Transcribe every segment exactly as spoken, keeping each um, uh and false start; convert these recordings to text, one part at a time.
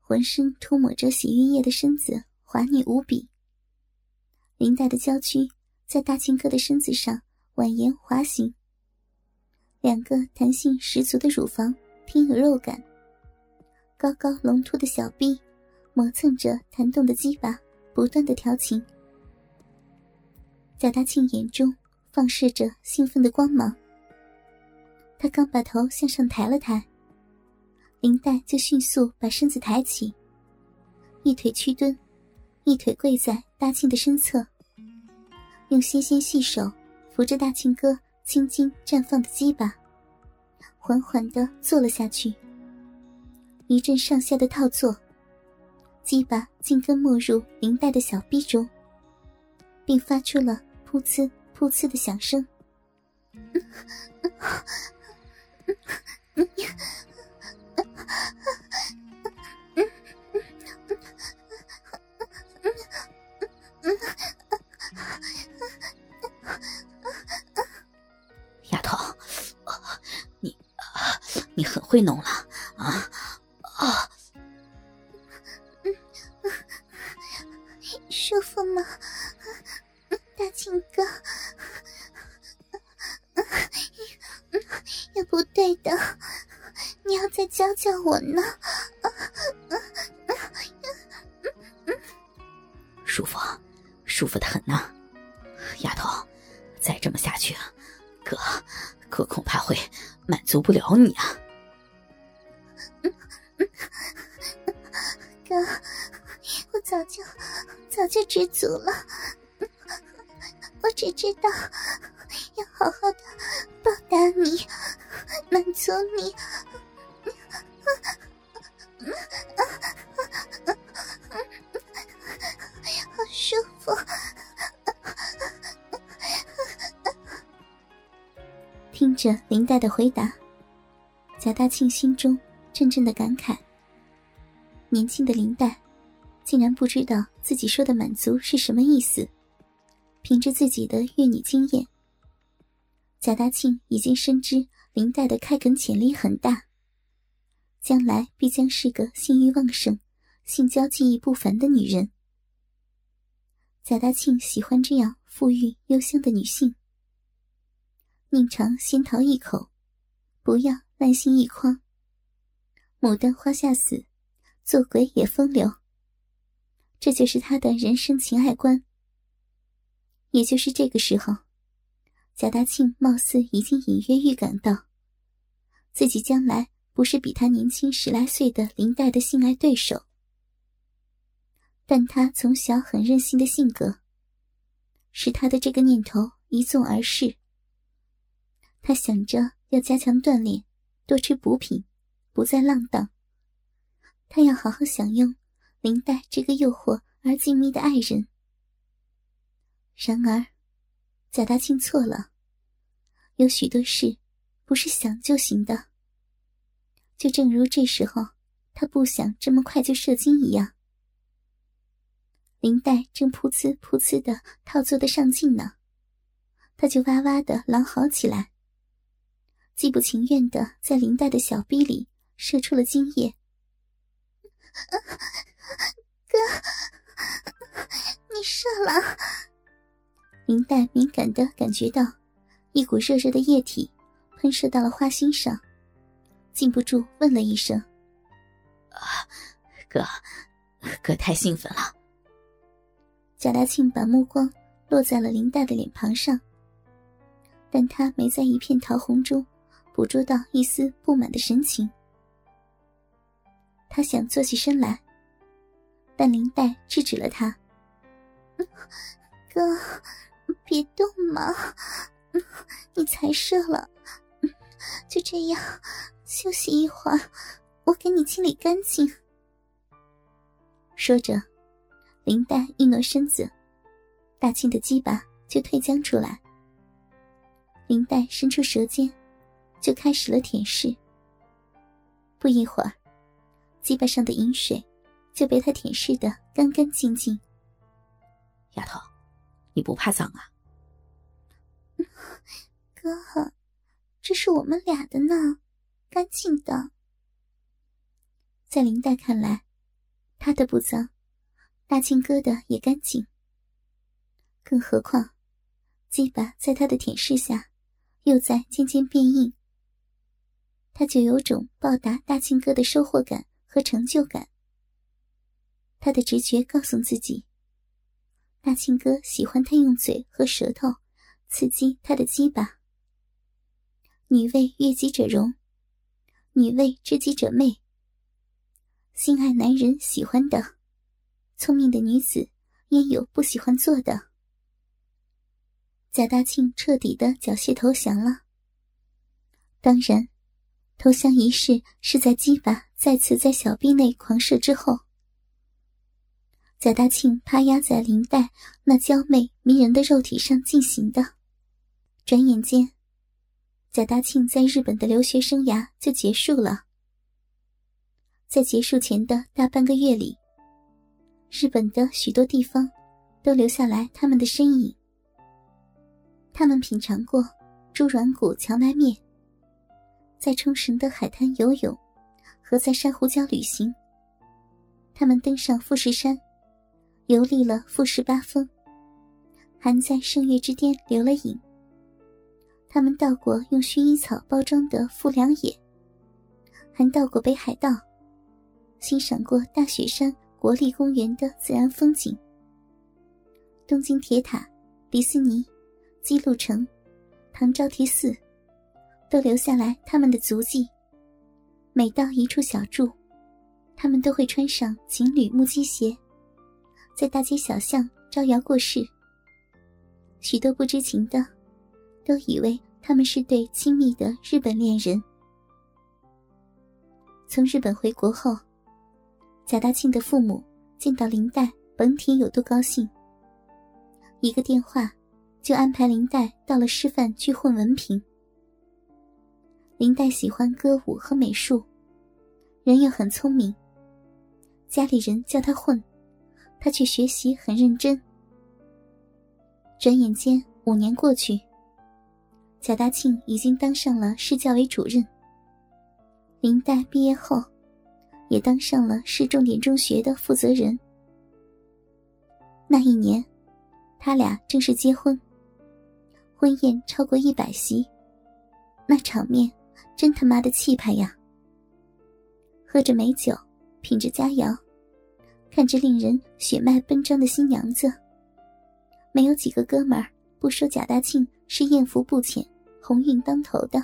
浑身涂抹着洗浴液的身子滑腻无比。林黛的娇躯在大庆哥的身子上蜿蜒滑行，两个弹性十足的乳房挺有肉感，高高隆凸的小臂磨蹭着弹动的鸡巴，不断的调情。贾大庆眼中放射着兴奋的光芒，他刚把头向上抬了抬，林黛就迅速把身子抬起，一腿屈蹲，一腿跪在大庆的身侧，用纤纤细手扶着大庆哥青筋绽放的鸡巴，缓缓地坐了下去。一阵上下的套作，鸡巴紧跟没入林黛的小臂中，并发出了噗呲噗呲的响声。 丫头，你你很会弄了啊啊！ 舒服吗，大庆哥？有不对的，你要再教教我呢。 舒服，舒服得很呐，丫头，再这么下去，哥哥恐怕会满足不了你啊。 哥，我早就早就知足了，我只知道要好好的报答你，满足你。好舒服。听着林黛的回答，贾大庆心中阵阵的感慨，年轻的林黛竟然不知道自己说的满足是什么意思。凭着自己的阅女经验，贾大庆已经深知林黛的开垦潜力很大，将来必将是个性欲旺盛、性交技艺不凡的女人。贾大庆喜欢这样馥郁幽香的女性，宁尝仙桃一口，不要烂心一筐。牡丹花下死，做鬼也风流，这就是他的人生情爱观。也就是这个时候，贾大庆貌似已经隐约预感到，自己将来不是比他年轻十来岁的林黛的性爱对手。但他从小很任性的性格，使他的这个念头一纵而逝。他想着要加强锻炼，多吃补品，不再浪荡。他要好好享用林黛这个诱惑而静谧的爱人。然而，贾大庆错了，有许多事不是想就行的。就正如这时候他不想这么快就射精一样。林黛正噗呲噗呲的套作的上劲呢，他就哇哇的狼嚎起来，既不情愿的在林黛的小逼里射出了精液。哥，你射了。林黛敏感地感觉到一股热热的液体喷射到了花心上，禁不住问了一声： 啊，哥哥太兴奋了。 贾大庆把目光落在了林黛的脸庞上，但他没在一片桃红中捕捉到一丝不满的神情。他想坐起身来，但林黛制止了他：哥，别动嘛，你才射了，就这样休息一会儿，我给你清理干净。说着，林黛一挪身子，大庆的鸡巴就退将出来。林黛伸出舌尖，就开始了舔舐。不一会儿，鸡巴上的饮水就被他舔舐得干干净净。 丫头，你不怕脏啊？ 哥，这是我们俩的呢，干净的。在林黛看来， 他的不脏，大庆哥的也干净。更何况鸡巴在他的舔舐下又在渐渐变硬，他就有种报答大庆哥的收获感和成就感。他的直觉告诉自己，大庆哥喜欢他用嘴和舌头刺激他的鸡巴。女为悦己者容，女为知己者媚。心爱男人喜欢的，聪明的女子也有不喜欢做的。贾大庆彻底的缴械投降了。当然，投降仪式是在鸡巴再次在小臂内狂射之后。贾大庆趴压在林黛那娇媚迷人的肉体上进行的。转眼间，贾大庆在日本的留学生涯就结束了。在结束前的大半个月里，日本的许多地方都留下来他们的身影。他们品尝过猪软骨荞麦面，在冲绳的海滩游泳和在珊瑚礁旅行。他们登上富士山，游历了富士八峰，还在圣月之巅留了影。他们到过用薰衣草包装的富良野，还到过北海道，欣赏过大雪山国立公园的自然风景。东京铁塔、迪士尼、姬路城、唐招提寺都留下来他们的足迹。每到一处小住，他们都会穿上情侣木屐鞋，在大街小巷招摇过市。许多不知情的都以为他们是对亲密的日本恋人。从日本回国后，贾大庆的父母见到林黛甭提有多高兴，一个电话就安排林黛到了师范去混文凭。林黛喜欢歌舞和美术，人又很聪明，家里人叫她混，她却学习很认真。转眼间五年过去，贾大庆已经当上了市教委主任。林黛毕业后也当上了市重点中学的负责人。那一年他俩正式结婚，婚宴超过一百席，那场面真他妈的气派呀！喝着美酒，品着佳肴，看着令人血脉奔张的新娘子，没有几个哥们儿不说贾大庆是艳福不浅、鸿运当头的。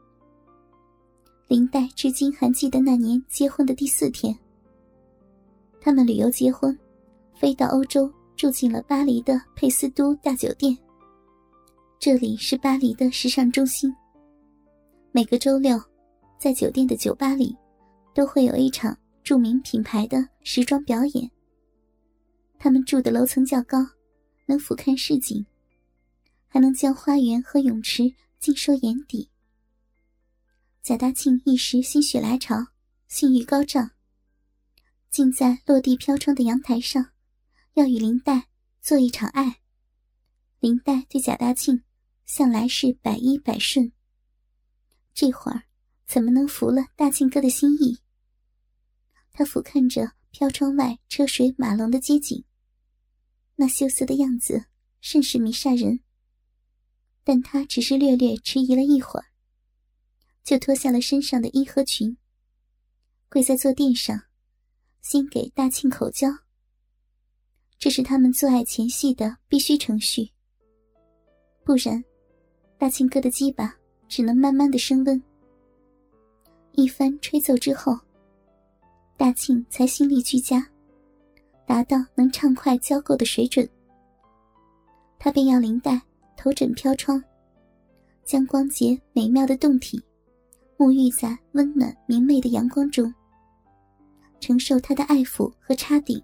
林黛至今还记得那年结婚的第四天，他们旅游结婚，飞到欧洲，住进了巴黎的佩斯都大酒店。这里是巴黎的时尚中心，每个周六在酒店的酒吧里都会有一场著名品牌的时装表演。他们住的楼层较高，能俯瞰市景，还能将花园和泳池尽收眼底。贾大庆一时心血来潮，性欲高涨，竟在落地飘窗的阳台上要与林黛做一场爱。林黛对贾大庆向来是百依百顺，这会儿怎么能服了大庆哥的心意？他俯瞰着飘窗外车水马龙的街景，那羞涩的样子甚是迷煞人。但他只是略略迟疑了一会儿，就脱下了身上的衣和裙，跪在坐垫上，先给大庆口交。这是他们做爱前戏的必须程序，不然大庆哥的鸡巴只能慢慢的升温。一番吹奏之后，大庆才心力俱佳，达到能畅快交媾的水准。他便要林黛头枕飘窗，将光洁美妙的胴体沐浴在温暖明媚的阳光中，承受他的爱抚和插顶。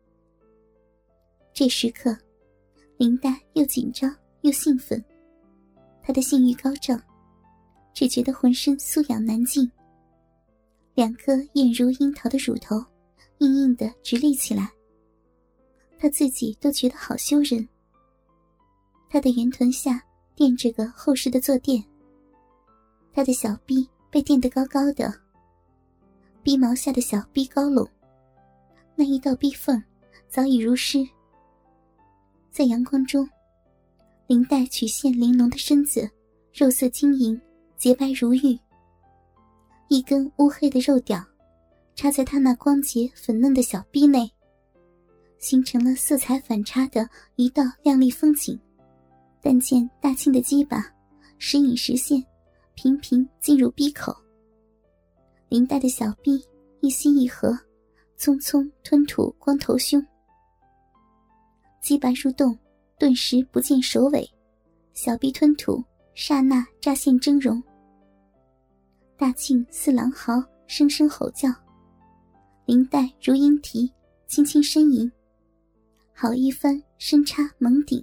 这时刻，林黛又紧张又兴奋，她的性欲高涨，只觉得浑身酥痒难禁，两颗艳如樱桃的乳头硬硬的直立起来，她自己都觉得好羞人。她的圆臀下垫着个厚实的坐垫，她的小臂被垫得高高的，逼毛下的小臂高拢， 那一道壁缝早已如湿。在阳光中，林黛曲线玲珑的身子肉色晶莹，洁白如玉，一根乌黑的肉屌插在她那光洁粉嫩的小臂内，形成了色彩反差的一道亮丽风景。但见大庆的鸡巴时隐时现，频频进入逼口，林黛的小臂一吸一合，匆匆吞吐光头胸。鸡巴入洞，顿时不见首尾，小臂吞吐，刹那乍现峥嵘。大庆似狼嚎，声声吼叫，林黛如莺啼，轻轻呻吟，好一番深插猛顶。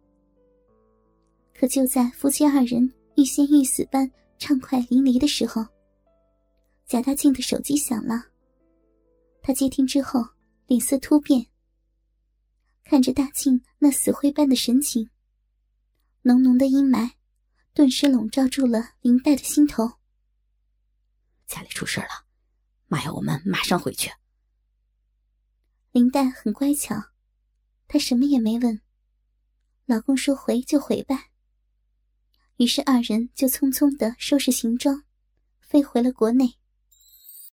可就在夫妻二人欲仙欲死般畅快淋漓的时候，贾大庆的手机响了。他接听之后，脸色突变，看着大庆那死灰般的神情，浓浓的阴霾顿时笼罩住了林黛的心头。 家里出事了，妈要我们马上回去。 林黛很乖巧，她什么也没问，老公说回就回呗。于是二人就匆匆地收拾行装，飞回了国内。